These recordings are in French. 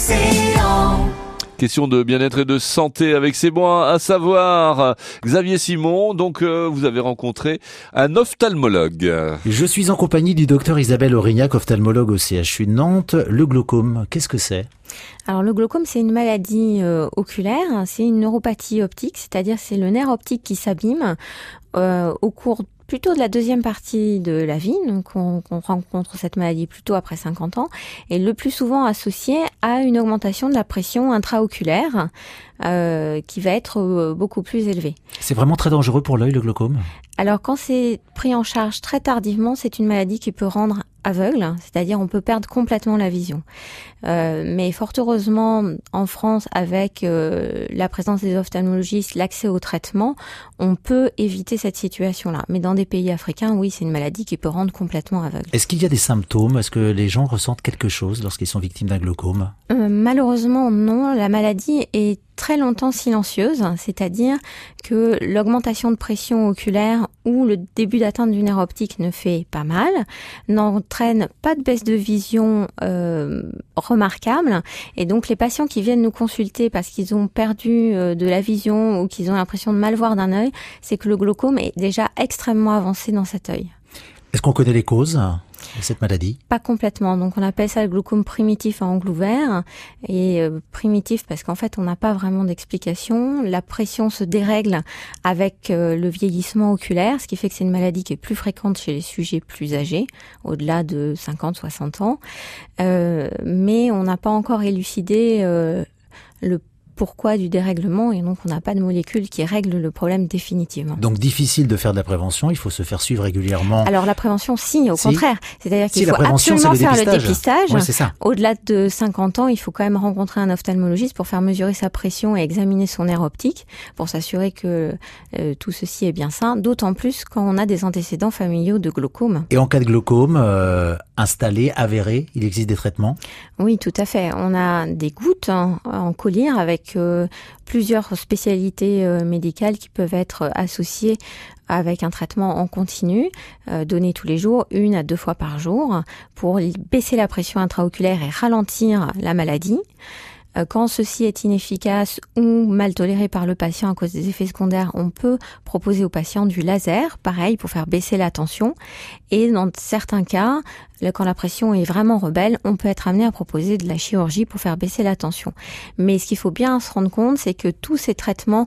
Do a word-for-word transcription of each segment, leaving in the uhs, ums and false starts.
Océan. Question de bien-être et de santé avec C'est bon à savoir. Xavier Simon, donc euh, vous avez rencontré un ophtalmologue. Je suis en compagnie du docteur Isabelle Aurignac, ophtalmologue au C H U de Nantes. Le glaucome, qu'est-ce que c'est ? Alors le glaucome, c'est une maladie euh, oculaire, c'est une neuropathie optique, c'est-à-dire c'est le nerf optique qui s'abîme euh, au cours plutôt de la deuxième partie de la vie, donc on, on rencontre cette maladie plutôt après cinquante ans, et le plus souvent associée à une augmentation de la pression intraoculaire euh, qui va être euh, beaucoup plus élevée. C'est vraiment très dangereux pour l'œil, le glaucome ? Alors quand c'est pris en charge très tardivement, c'est une maladie qui peut rendre aveugle, c'est-à-dire on peut perdre complètement la vision. Euh, mais fort heureusement, en France, avec euh, la présence des ophtalmologistes, l'accès au traitement, on peut éviter cette situation-là. Mais dans des pays africains, oui, c'est une maladie qui peut rendre complètement aveugle. Est-ce qu'il y a des symptômes ? Est-ce que les gens ressentent quelque chose lorsqu'ils sont victimes d'un glaucome ? euh, Malheureusement, non. La maladie est très longtemps silencieuse, c'est-à-dire que l'augmentation de pression oculaire ou le début d'atteinte du nerf optique ne fait pas mal, n'entraîne pas de baisse de vision euh, remarquable, et donc les patients qui viennent nous consulter parce qu'ils ont perdu euh, de la vision ou qu'ils ont l'impression de mal voir d'un œil, c'est que le glaucome est déjà extrêmement avancé dans cet œil. Est-ce qu'on connaît les causes de cette maladie ? Pas complètement. Donc on appelle ça le glaucome primitif à angle ouvert. Et euh, primitif parce qu'en fait on n'a pas vraiment d'explication. La pression se dérègle avec euh, le vieillissement oculaire, ce qui fait que c'est une maladie qui est plus fréquente chez les sujets plus âgés, au-delà de cinquante à soixante ans. Euh, mais on n'a pas encore élucidé euh, le pourquoi du dérèglement, et donc on n'a pas de molécule qui règle le problème définitivement. Donc difficile de faire de la prévention, il faut se faire suivre régulièrement. Alors la prévention, si, au si. contraire. C'est-à-dire qu'il si, faut absolument le faire dépistage. le dépistage. Ouais, c'est ça. Au-delà de cinquante ans, il faut quand même rencontrer un ophtalmologiste pour faire mesurer sa pression et examiner son nerf optique, pour s'assurer que euh, tout ceci est bien sain, d'autant plus quand on a des antécédents familiaux de glaucome. Et en cas de glaucome, euh, installé, avéré, il existe des traitements ? Oui, tout à fait. On a des gouttes hein, en collyre avec Euh, plusieurs spécialités euh, médicales qui peuvent être associées avec un traitement en continu, euh, donné tous les jours, une à deux fois par jour, pour baisser la pression intraoculaire et ralentir la maladie. Quand ceci est inefficace ou mal toléré par le patient à cause des effets secondaires, on peut proposer au patient du laser, pareil, pour faire baisser la tension. Et dans certains cas, quand la pression est vraiment rebelle, on peut être amené à proposer de la chirurgie pour faire baisser la tension. Mais ce qu'il faut bien se rendre compte, c'est que tous ces traitements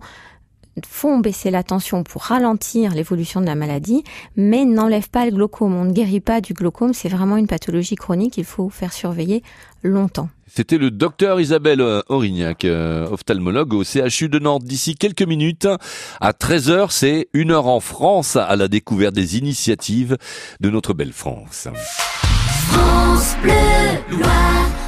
font baisser la tension pour ralentir l'évolution de la maladie, mais n'enlèvent pas le glaucome. On ne guérit pas du glaucome, c'est vraiment une pathologie chronique, il faut faire surveiller longtemps. C'était le docteur Isabelle Aurignac, euh, ophtalmologue au C H U de Nantes. D'ici quelques minutes, à treize heures, c'est une heure en France à la découverte des initiatives de notre belle France. France Bleu, Loire.